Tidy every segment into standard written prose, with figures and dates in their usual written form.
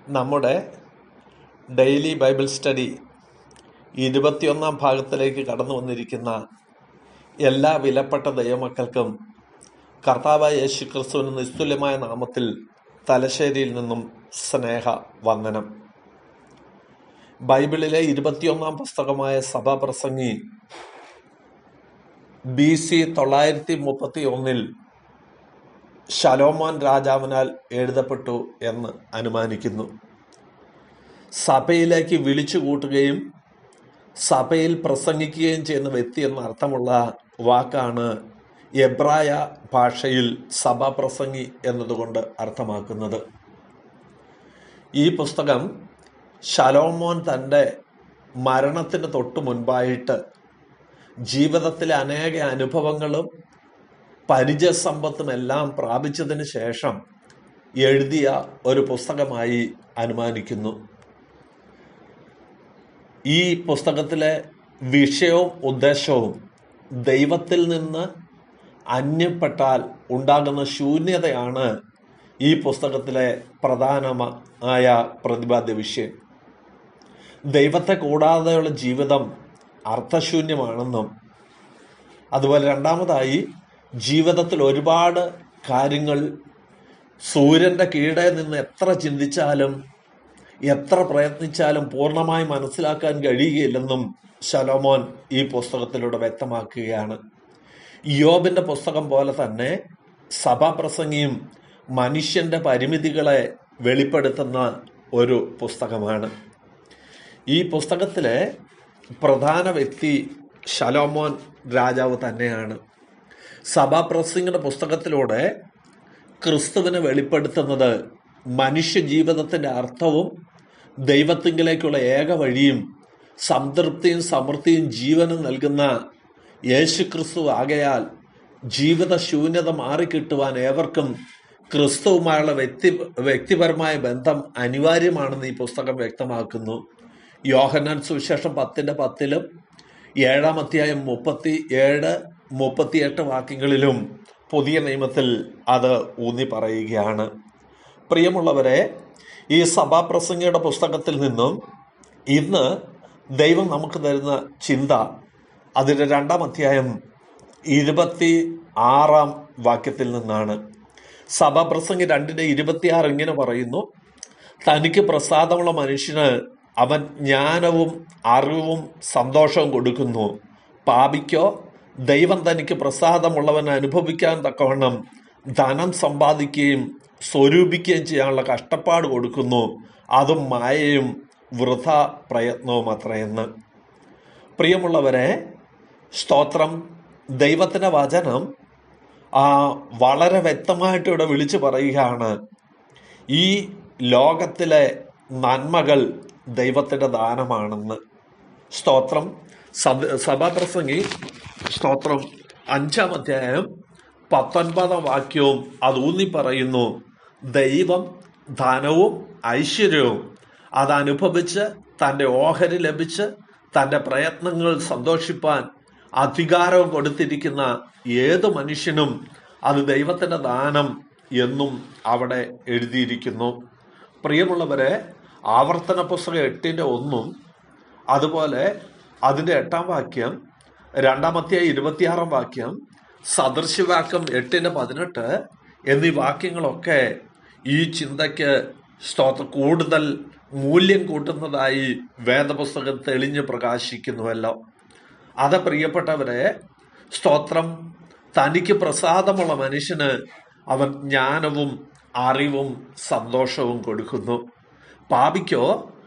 നമ്മുടെ daily Bible study 21 ഭാഗത്തിലേക്ക് കടന്നു വന്നിരിക്കുന്ന എല്ലാ വിലപ്പെട്ട ദൈവമക്കൾക്കും കർത്താവായ യേശു ക്രിസ്തുവിന് നിസ്തുല്യമായ നാമത്തിൽ തലശ്ശേരിയിൽ നിന്നും സ്നേഹ വന്ദനം. ബൈബിളിലെ 21 പുസ്തകമായ സഭാപ്രസംഗി BC 931 ശലോമോൻ രാജാവിനാൽ എഴുതപ്പെട്ടു എന്ന് അനുമാനിക്കുന്നു. സഭയിലേക്ക് വിളിച്ചു കൂട്ടുകയും സഭയിൽ പ്രസംഗിക്കുകയും ചെയ്യുന്ന വ്യക്തി എന്ന അർത്ഥമുള്ള വാക്കാണ് എബ്രായ ഭാഷയിൽ സഭാപ്രസംഗി എന്നതുകൊണ്ട് അർത്ഥമാക്കുന്നത്. ഈ പുസ്തകം ശലോമോൻ തൻ്റെ മരണത്തിന് തൊട്ടു മുൻപായിട്ട് ജീവിതത്തിലെ അനേക അനുഭവങ്ങളും പരിചയസമ്പത്തും എല്ലാം പ്രാപിച്ചതിന് ശേഷം എഴുതിയ ഒരു പുസ്തകമായി അനുമാനിക്കുന്നു. ഈ പുസ്തകത്തിലെ വിഷയവും ഉദ്ദേശവും ദൈവത്തിൽ നിന്ന് അന്യപ്പെട്ടാൽ ഉണ്ടാകുന്ന ശൂന്യതയാണ് ഈ പുസ്തകത്തിലെ പ്രധാനമായ പ്രതിപാദ്യ വിഷയം. ദൈവത്തെ കൂടാതെയുള്ള ജീവിതം അർത്ഥശൂന്യമാണെന്നും അതുപോലെ രണ്ടാമതായി ജീവിതത്തിൽ ഒരുപാട് കാര്യങ്ങൾ സൂര്യന്റെ കീഴെ നിന്ന് എത്ര ചിന്തിച്ചാലും എത്ര പ്രയത്നിച്ചാലും പൂർണ്ണമായി മനസ്സിലാക്കാൻ കഴിയുകയില്ലെന്നും ശലോമോൻ ഈ പുസ്തകത്തിലൂടെ വ്യക്തമാക്കുകയാണ്. യോബിന്റെ പുസ്തകം പോലെ തന്നെ സഭാപ്രസംഗിയും മനുഷ്യന്റെ പരിമിതികളെ വെളിപ്പെടുത്തുന്ന ഒരു പുസ്തകമാണ്. ഈ പുസ്തകത്തിലെ പ്രധാന വ്യക്തി ശലോമോൻ രാജാവ് തന്നെയാണ്. സഭാപ്രസംഗിയുടെ പുസ്തകത്തിലൂടെ ക്രിസ്തുവിനെ വെളിപ്പെടുത്തുന്നത് മനുഷ്യ ജീവിതത്തിന്റെ അർത്ഥവും ദൈവത്തിങ്കിലേക്കുള്ള ഏക വഴിയും സംതൃപ്തിയും സമൃദ്ധിയും ജീവനും നൽകുന്ന യേശു ക്രിസ്തു ആകയാൽ ജീവിത ശൂന്യത മാറിക്കിട്ടുവാൻ ഏവർക്കും ക്രിസ്തുവുമായുള്ള വ്യക്തിപരമായ ബന്ധം അനിവാര്യമാണെന്ന് ഈ പുസ്തകം വ്യക്തമാക്കുന്നു. യോഹന്നാൻ സുവിശേഷം 10:10 7-ാം അധ്യായം 37-38 വാക്യങ്ങളിലും പുതിയ നിയമത്തിൽ അത് ഊന്നി പറയുകയാണ്. പ്രിയമുള്ളവരെ, ഈ സഭാപ്രസംഗിയുടെ പുസ്തകത്തിൽ നിന്നും ഇന്ന് ദൈവം നമുക്ക് തരുന്ന ചിന്ത അതിൻ്റെ 2-ാം അധ്യായം 26-ാം വാക്യത്തിൽ നിന്നാണ്. സഭാപ്രസംഗി 2:26 ഇങ്ങനെ പറയുന്നു: തനിക്ക് പ്രസാദമുള്ള മനുഷ്യന് അവൻ ജ്ഞാനവും അറിവും സന്തോഷവും കൊടുക്കുന്നു. പാപിക്കോ ദൈവം തനിക്ക് പ്രസാദമുള്ളവൻ അനുഭവിക്കാൻ തക്കവണ്ണം ധനം സമ്പാദിക്കുകയും സ്വരൂപിക്കുകയും ചെയ്യാനുള്ള കഷ്ടപ്പാട് കൊടുക്കുന്നു. അതും മായയും വൃഥ പ്രയത്നവും അത്രയെന്ന്. പ്രിയമുള്ളവരെ, സ്തോത്രം. ദൈവത്തിന്റെ വചനം വളരെ വ്യക്തമായിട്ട് ഇവിടെ വിളിച്ചു പറയുകയാണ്. ഈ ലോകത്തിലെ നന്മകൾ ദൈവത്തിന്റെ ദാനമാണെന്ന്. സ്തോത്രം. സഭാപ്രസംഗി സ്തോത്രം 5-ാം അധ്യായം 19-ാം വാക്യവും അത് ഊന്നി പറയുന്നു: ദൈവം ധനവും ഐശ്വര്യവും അതനുഭവിച്ച് തൻ്റെ ഓഹരി ലഭിച്ച് തൻ്റെ പ്രയത്നങ്ങൾ സന്തോഷിപ്പാൻ അധികാരവും കൊടുത്തിരിക്കുന്ന ഏത് മനുഷ്യനും അത് ദൈവത്തിൻ്റെ ദാനം എന്നും അവിടെ എഴുതിയിരിക്കുന്നു. പ്രിയമുള്ളവരെ, ആവർത്തന പുസ്തകം 8:1 അതുപോലെ അതിൻ്റെ 8-ാം വാക്യം, 2-ാം അധ്യായം 26-ാം വാക്യം, സദൃശ്യവാക്യം 8:18 എന്നീ വാക്യങ്ങളൊക്കെ ഈ ചിന്തയ്ക്ക് കൂടുതൽ മൂല്യം കൂട്ടുന്നതായി വേദപുസ്തകം തെളിഞ്ഞു പ്രകാശിക്കുന്നുവല്ലോ. അത് പ്രിയപ്പെട്ടവരെ, സ്തോത്രം. തനിക്ക് പ്രസാദമുള്ള മനുഷ്യന് അവൻ ജ്ഞാനവും അറിവും സന്തോഷവും കൊടുക്കുന്നു. പാപിക്കോ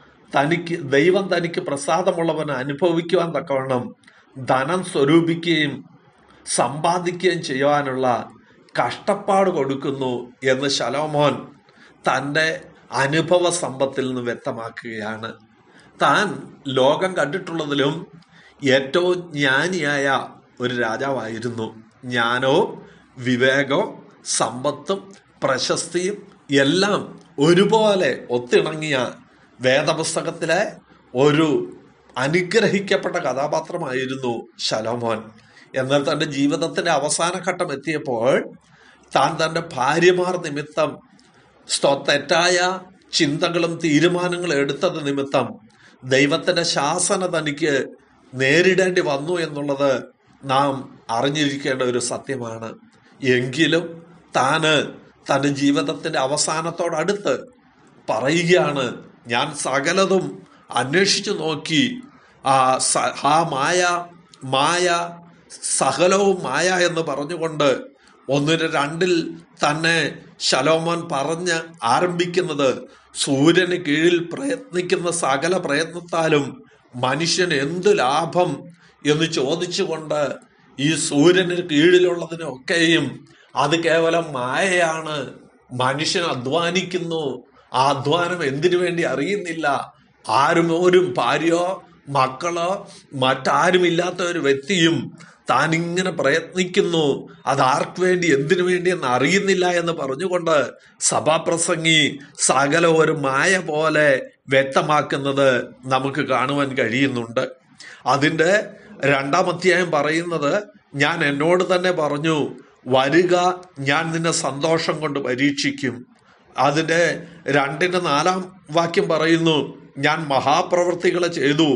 ദൈവം തനിക്ക് പ്രസാദമുള്ളവൻ അനുഭവിക്കുവാൻ തക്കവണ്ണം ധനം സ്വരൂപിക്കുകയും സമ്പാദിക്കുകയും ചെയ്യുവാനുള്ള കഷ്ടപ്പാട് കൊടുക്കുന്നു എന്ന് ശലോമോൻ തൻ്റെ അനുഭവ സമ്പത്തിൽ നിന്ന് വ്യക്തമാക്കുകയാണ്. താൻ ലോകം കണ്ടിട്ടുള്ളതിലും ഏറ്റവും ജ്ഞാനിയായ ഒരു രാജാവായിരുന്നു. ജ്ഞാനവും വിവേകവും സമ്പത്തും പ്രശസ്തിയും എല്ലാം ഒരുപോലെ ഒത്തിണങ്ങിയ വേദപുസ്തകത്തിലെ ഒരു അനുഗ്രഹിക്കപ്പെട്ട കഥാപാത്രമായിരുന്നു ശലോമോൻ. എന്നാൽ തൻ്റെ ജീവിതത്തിന്റെ അവസാന ഘട്ടം എത്തിയപ്പോൾ താൻ തൻ്റെ ഭാര്യമാർ നിമിത്തം തെറ്റായ ചിന്തകളും തീരുമാനങ്ങളും എടുത്തത് നിമിത്തം ദൈവത്തിന്റെ ശാസന തനിക്ക് നേരിടേണ്ടി വന്നു എന്നുള്ളത് നാം അറിഞ്ഞിരിക്കേണ്ട ഒരു സത്യമാണ്. എങ്കിലും താന് തൻ്റെ ജീവിതത്തിന്റെ അവസാനത്തോടടുത്ത് പറയുകയാണ്, ഞാൻ സകലതും അന്വേഷിച്ചു നോക്കി, മായ സകലവും മായ എന്ന് പറഞ്ഞുകൊണ്ട് 1:2 തന്നെ ശലോമോൻ പറഞ്ഞ് ആരംഭിക്കുന്നത്, സൂര്യന് കീഴിൽ പ്രയത്നിക്കുന്ന സകല പ്രയത്നത്താലും മനുഷ്യന് എന്തു ലാഭം എന്ന് ചോദിച്ചുകൊണ്ട് ഈ സൂര്യന് കീഴിലുള്ളതിനൊക്കെയും അത് കേവലം മായയാണ്. മനുഷ്യൻ അധ്വാനിക്കുന്നു, ആ അധ്വാനം എന്തിനു വേണ്ടി അറിയുന്നില്ല. ആരും ഭാര്യയോ മക്കളോ മറ്റാരുമില്ലാത്ത ഒരു വ്യക്തിയും താനിങ്ങനെ പ്രയത്നിക്കുന്നു, അത് ആർക്ക് വേണ്ടി എന്തിനു വേണ്ടി എന്ന് അറിയുന്നില്ല എന്ന് പറഞ്ഞുകൊണ്ട് സഭാപ്രസംഗി സകല ഒരു മായ പോലെ വ്യക്തമാക്കുന്നത് നമുക്ക് കാണുവാൻ കഴിയുന്നുണ്ട്. അതിൻ്റെ 2-ാം അധ്യായം പറയുന്നത്, ഞാൻ എന്നോട് തന്നെ പറഞ്ഞു, വരുക, ഞാൻ നിന്നെ സന്തോഷം കൊണ്ട് പരീക്ഷിക്കും. അതിൻ്റെ 2-4 വാക്യം പറയുന്നു, ഞാൻ മഹാപ്രവൃത്തികളെ ചെയ്തു,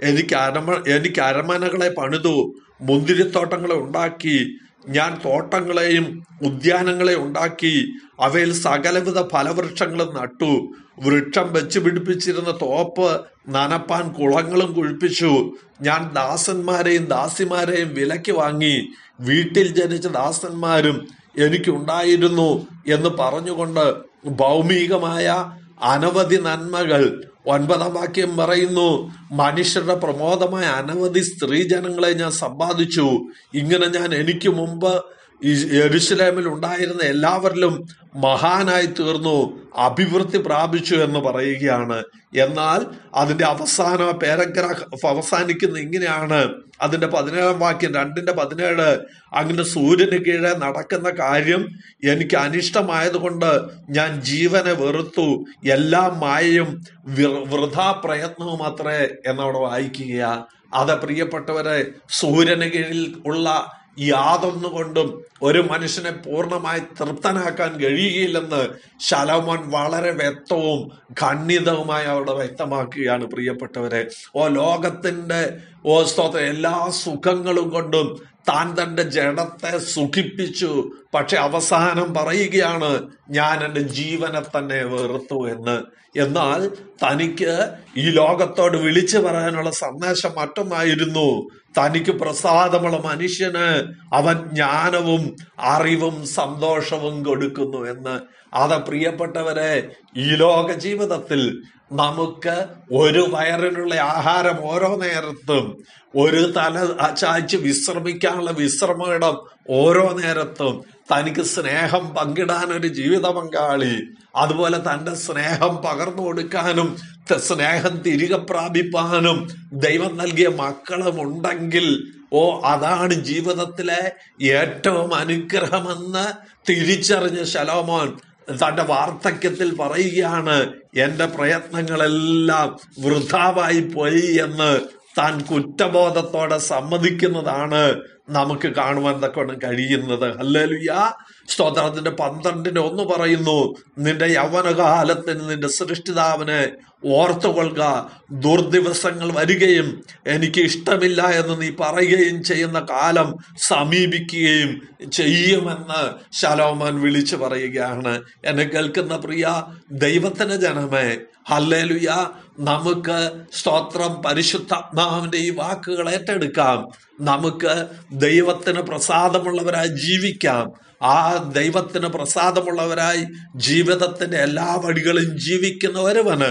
എനിക്ക് അരമനകളെ പണിതു, മുന്തിരിത്തോട്ടങ്ങളെ ഉണ്ടാക്കി, ഞാൻ തോട്ടങ്ങളെയും ഉദ്യാനങ്ങളെ ഉണ്ടാക്കി, അവയിൽ സകലവിധ ഫലവൃക്ഷങ്ങളും നട്ടു, വൃക്ഷം വെച്ച് പിടിപ്പിച്ചിരുന്ന തോപ്പ് നനപ്പാൻ കുളങ്ങളും കുഴിപ്പിച്ചു, ഞാൻ ദാസന്മാരെയും ദാസിമാരെയും വിലയ്ക്ക് വാങ്ങി, വീട്ടിൽ ജനിച്ച ദാസന്മാരും എനിക്കുണ്ടായിരുന്നു എന്ന് പറഞ്ഞുകൊണ്ട് ഭൗമികമായ അനവധി നന്മകൾ. 9-ാം വാക്യം പറയുന്നു, മനുഷ്യരുടെ പ്രമോദമായ അനവധി സ്ത്രീജനങ്ങളെ ഞാൻ സമ്പാദിച്ചു. ഇങ്ങനെ ഞാൻ എനിക്ക് മുമ്പ് യെരൂശലേമിൽ ഉണ്ടായിരുന്ന എല്ലാവരിലും മഹാനായി തീർന്നു, അഭിവൃദ്ധി പ്രാപിച്ചു എന്ന് പറയുകയാണ്. എന്നാൽ അതിന്റെ അവസാന പാരഗ്രാഫ് അവസാനിക്കുന്ന ഇങ്ങനെയാണ്. അതിന്റെ 17-ാം വാക്യം 2:17, അങ്ങനെ സൂര്യന് കീഴെ നടക്കുന്ന കാര്യം എനിക്ക് അനിഷ്ടമായതുകൊണ്ട് ഞാൻ ജീവനെ വെറുത്തു, എല്ലാ മായയും വൃഥാ പ്രയത്നവും അത്രേ എന്നവിടെ വായിക്കുക. അത് പ്രിയപ്പെട്ടവരെ, സൂര്യന് കീഴിൽ ഉള്ള യാതൊന്നുകൊണ്ടും ഒരു മനുഷ്യനെ പൂർണ്ണമായി തൃപ്തനാക്കാൻ കഴിയുകയില്ലെന്ന് ശലോമോൻ വളരെ വ്യക്തവും ഖണ്ഡിതവുമായി അവിടെ വ്യക്തമാക്കുകയാണ്. പ്രിയപ്പെട്ടവരെ, ലോകത്തിന്റെ സ്തോത്രം എല്ലാ സുഖങ്ങളും കൊണ്ടും താൻ തന്റെ ജഡത്തെ സുഖിപ്പിച്ചു. പക്ഷെ അവസാനം പറയുകയാണ്, ഞാൻ എൻ്റെ ജീവനെ തന്നെ വെറുത്തു എന്ന്. എന്നാൽ തനിക്ക് ഈ ലോകത്തോട് വിളിച്ചു പറയാനുള്ള സന്ദേശം മറ്റൊന്നായിരുന്നു. തനിക്ക് പ്രസാദമുള്ള മനുഷ്യന് അവൻ ജ്ഞാനവും അറിവും സന്തോഷവും കൊടുക്കുന്നു എന്ന്. അത് പ്രിയപ്പെട്ടവരെ, ഈ ലോക ജീവിതത്തിൽ നമുക്ക് ഒരു വയറിനുള്ള ആഹാരം ഓരോ നേരത്തും, ഒരു തല ചായ്ച്ച് വിശ്രമിക്കാനുള്ള വിശ്രമയിടം ഓരോ നേരത്തും, തനിക്ക് സ്നേഹം പങ്കിടാൻ ഒരു ജീവിത പങ്കാളി, അതുപോലെ തന്റെ സ്നേഹം പകർന്നു കൊടുക്കാനും സ്നേഹം തിരികെ പ്രാപിപ്പാനും ദൈവം നൽകിയ മക്കളും ഉണ്ടെങ്കിൽ അതാണ് ജീവിതത്തിലെ ഏറ്റവും അനുഗ്രഹമെന്ന് തിരിച്ചറിഞ്ഞ ശലോമോൻ തന്റെ വാർദ്ധക്യത്തിൽ പറയുകയാണ്, എന്റെ പ്രയത്നങ്ങളെല്ലാം വൃഥാവായി പോയി എന്ന് താൻ കുറ്റബോധത്തോടെ സമ്മതിക്കുന്നതാണ് നമുക്ക് കാണുവാൻ തക്കൊണ്ട് കഴിയുന്നത്. ഹല്ലേലൂയ, സ്തോത്രത്തിന്റെ 12:1 പറയുന്നു, നിന്റെ യൗവനകാലത്തിന് നിന്റെ സൃഷ്ടിതാവിനെ ഓർത്തുകൊള്ളുക, ദുർദിവസങ്ങൾ വരികയും എനിക്ക് ഇഷ്ടമില്ല എന്ന് നീ പറയുകയും ചെയ്യുന്ന കാലം സമീപിക്കുകയും ചെയ്യുമെന്ന് ശലോമോൻ വിളിച്ചു പറയുകയാണ്. എന്നെ കേൾക്കുന്ന പ്രിയ ദൈവത്തിന്റെ ജനമേ, ഹല്ലേലൂയ, നമുക്ക് സ്തോത്രം പരിശുദ്ധാത്മാവിന്റെ ഈ വാക്കുകൾ ഏറ്റെടുക്കാം. നമുക്ക് ദൈവത്തിന് പ്രസാദമുള്ളവരായി ജീവിക്കാം. ആ ദൈവത്തിന് പ്രസാദമുള്ളവരായി ജീവിതത്തിന്റെ എല്ലാ വഴികളും ജീവിക്കുന്ന ഒരുവന്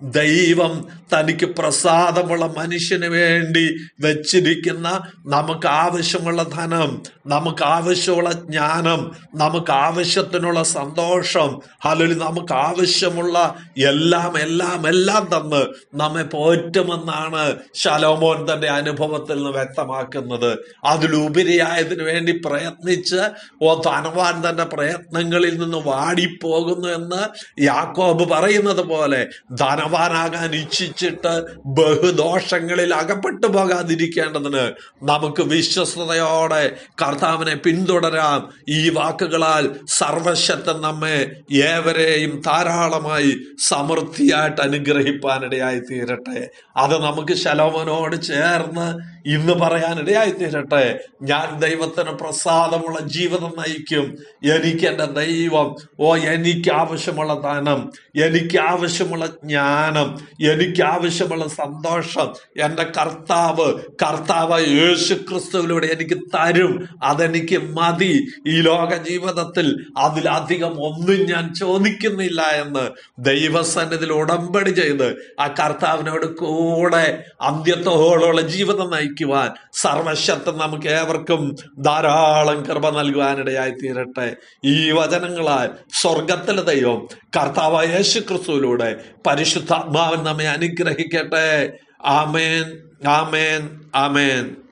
ദൈവം തനിക്ക് പ്രസാദമുള്ള മനുഷ്യന് വേണ്ടി വെച്ചിരിക്കുന്ന നമുക്ക് ആവശ്യമുള്ള ധനം, നമുക്ക് ആവശ്യമുള്ള ജ്ഞാനം, നമുക്ക് ആവശ്യത്തിനുള്ള സന്തോഷം, അല്ലെങ്കിൽ നമുക്ക് ആവശ്യമുള്ള എല്ലാം എല്ലാം എല്ലാം തന്ന് നമ്മെ പോറ്റുമെന്നാണ് ശലോമോൻ തന്റെ അനുഭവത്തിൽ നിന്ന് വ്യക്തമാക്കുന്നത്. അതിലുപരിയായതിനു വേണ്ടി പ്രയത്നിച്ച് ധനവാൻ തന്റെ പ്രയത്നങ്ങളിൽ നിന്ന് വാടിപ്പോകുന്നു എന്ന് യാക്കോബ് പറയുന്നത് പോലെ ധനവാനാകാൻ ഇച്ഛിച്ചിട്ട് ബഹുദോഷങ്ങളിൽ അകപ്പെട്ടു പോകാതിരിക്കേണ്ടതിന് നമുക്ക് വിശ്വസ്തയോടെ കർത്താവിനെ പിന്തുടരാം. ഈ വാക്കുകളാൽ സർവശക്തൻ നമ്മെ ഏവരെയും ധാരാളമായി സമൃദ്ധിയായിട്ട് അനുഗ്രഹിപ്പാനിടയായി തീരട്ടെ. അത് നമുക്ക് ശലോമോനോട് ചേർന്ന് ഇന്ന് പറയാനിടയായി തീരട്ടെ. ഞാൻ ദൈവത്തിന് പ്രസാദമുള്ള ജീവിതം നയിക്കും. എനിക്ക് എൻ്റെ ദൈവം എനിക്ക് ആവശ്യമുള്ള ധനം, എനിക്ക് ആവശ്യമുള്ള ജ്ഞാനം, എനിക്ക് ആവശ്യമുള്ള സന്തോഷം എൻ്റെ കർത്താവ് യേശു ക്രിസ്തുവിലൂടെ എനിക്ക് തരും. അതെനിക്ക് മതി. ഈ ലോക ജീവിതത്തിൽ അതിലധികം ഒന്നും ഞാൻ ചോദിക്കുന്നില്ല എന്ന് ദൈവസന്നിധിയിൽ ഉടമ്പടി ചെയ്ത് ആ കർത്താവിനോട് കൂടെ അന്ത്യത്തോടുള്ള ജീവിതം നയിക്കുവാൻ സർവശക്തൻ നമുക്ക് ഏവർക്കും ധാരാളം കൃപ നൽകുവാനിടയായി തീരട്ടെ. ഈ വചനങ്ങളാൽ സ്വർഗത്തിലെ ദൈവം കർത്താവായ യേശു ക്രിസ്തുവിലൂടെ പരിശുദ്ധാത്മാവൻ നമ്മെ അനുഗ്രഹിക്കട്ടെ. ആമേൻ, ആമേൻ, ആമേൻ.